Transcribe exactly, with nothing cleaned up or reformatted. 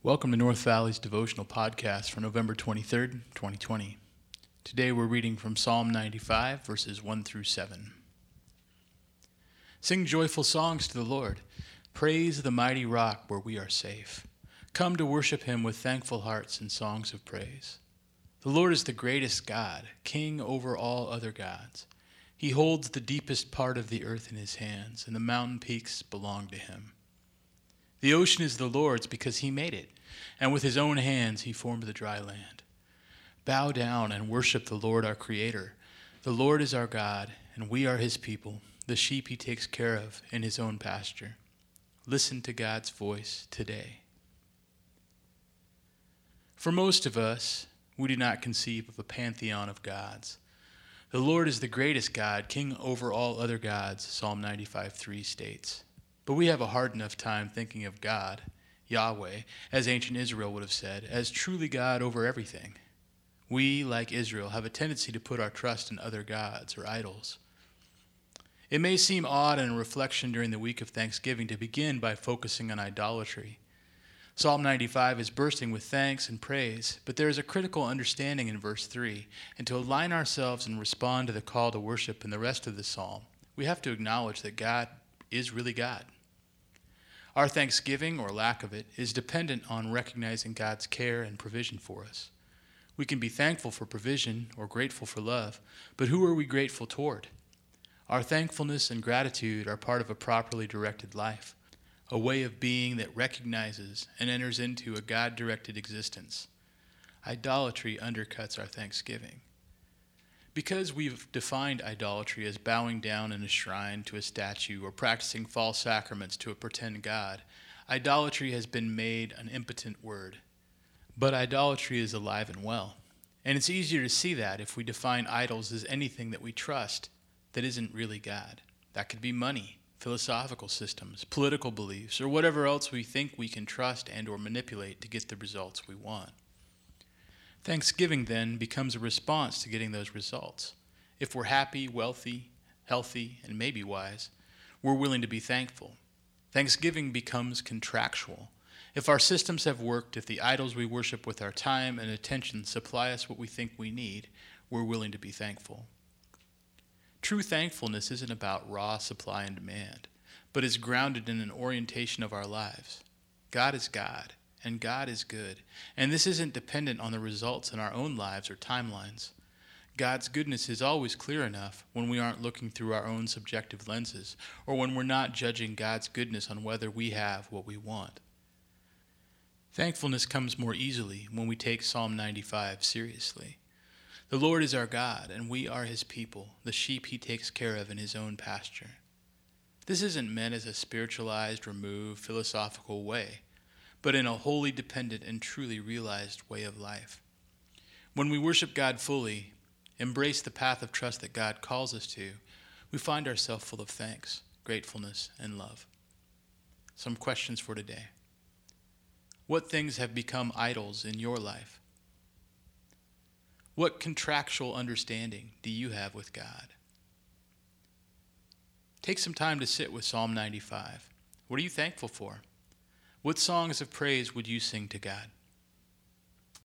Welcome to North Valley's devotional podcast for November twenty-third, twenty twenty. Today we're reading from Psalm ninety-five, verses one through seven. Sing joyful songs to the Lord. Praise the mighty rock where we are safe. Come to worship him with thankful hearts and songs of praise. The Lord is the greatest God, king over all other gods. He holds the deepest part of the earth in his hands, and the mountain peaks belong to him. The ocean is the Lord's because he made it, and with his own hands he formed the dry land. Bow down and worship the Lord our Creator. The Lord is our God, and we are his people, the sheep he takes care of in his own pasture. Listen to God's voice today. For most of us, we do not conceive of a pantheon of gods. The Lord is the greatest God, king over all other gods, Psalm ninety-five three states. But we have a hard enough time thinking of God, Yahweh, as ancient Israel would have said, as truly God over everything. We, like Israel, have a tendency to put our trust in other gods or idols. It may seem odd in a reflection during the week of Thanksgiving to begin by focusing on idolatry. Psalm ninety-five is bursting with thanks and praise, but there is a critical understanding in verse three, and to align ourselves and respond to the call to worship in the rest of the psalm, we have to acknowledge that God is really God. Our thanksgiving, or lack of it, is dependent on recognizing God's care and provision for us. We can be thankful for provision or grateful for love, but who are we grateful toward? Our thankfulness and gratitude are part of a properly directed life, a way of being that recognizes and enters into a God-directed existence. Idolatry undercuts our thanksgiving. Because we've defined idolatry as bowing down in a shrine to a statue or practicing false sacraments to a pretend god, idolatry has been made an impotent word. But idolatry is alive and well. And it's easier to see that if we define idols as anything that we trust that isn't really God. That could be money, philosophical systems, political beliefs, or whatever else we think we can trust and or manipulate to get the results we want. Thanksgiving, then, becomes a response to getting those results. If we're happy, wealthy, healthy, and maybe wise, we're willing to be thankful. Thanksgiving becomes contractual. If our systems have worked, if the idols we worship with our time and attention supply us what we think we need, we're willing to be thankful. True thankfulness isn't about raw supply and demand, but is grounded in an orientation of our lives. God is God. And God is good. And this isn't dependent on the results in our own lives or timelines. God's goodness is always clear enough when we aren't looking through our own subjective lenses, or when we're not judging God's goodness on whether we have what we want. Thankfulness comes more easily when we take Psalm ninety-five seriously. The Lord is our God, and we are his people, the sheep he takes care of in his own pasture. This isn't meant as a spiritualized, removed, philosophical way, but in a wholly dependent and truly realized way of life. When we worship God fully, embrace the path of trust that God calls us to, we find ourselves full of thanks, gratefulness, and love. Some questions for today. What things have become idols in your life? What contractual understanding do you have with God? Take some time to sit with Psalm ninety-five. What are you thankful for? What songs of praise would you sing to God?